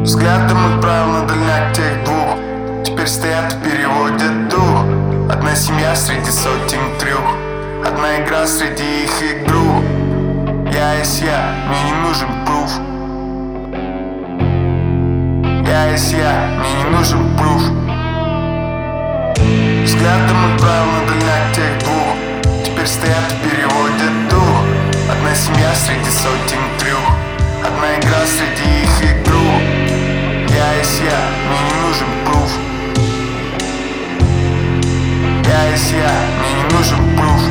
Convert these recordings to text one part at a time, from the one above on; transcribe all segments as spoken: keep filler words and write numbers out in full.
Взглядом отправил на дальняк тех двух. Теперь стоят и переводят дух. Одна семья среди сотен трех, одна игра среди их игру. Я есть я, мне не нужен пруф. Я есть я, мне не нужен пруф. Взглядом отправил на дальняк тех двух. Теперь стоят и переводят дух. Одна семья среди сотен трех, одна игра среди их игру. Я есть я, мне не нужен пруф. Я есть я, мне не нужен пруф.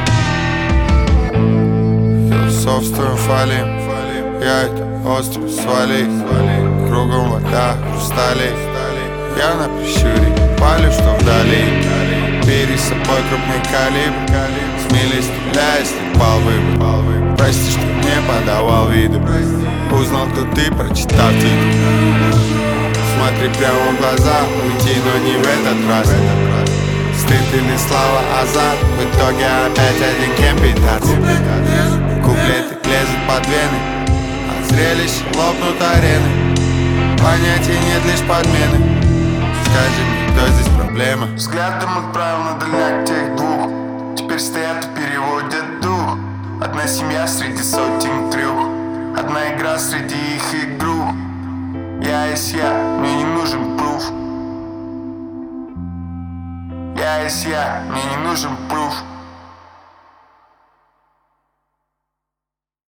Философствуем, фалим, я это остров свали. Кругом вода, хрусталей. Я на прищуре, палю, что вдали. Бери с собой крупный калибр. Смелей стреляй, если пал выбор. Прости, что не подавал виду. Узнал, кто ты, прочитав титул. Смотри прямо в глаза, уйти, но не в этот раз. Стыд или слава, азарт. В итоге опять один кемпитаться. Куплеты лезут под вены, от зрелищ лопнут арены. Понятий нет, лишь подмены. Скажи мне, кто здесь проблема? Взглядом отправил на дальняк тех двух. Теперь стоят и переводят дух. Одна семья среди сотен трех, одна игра среди их игру. Я есть я, мне не нужен пруф. Я есть я, мне не нужен пруф.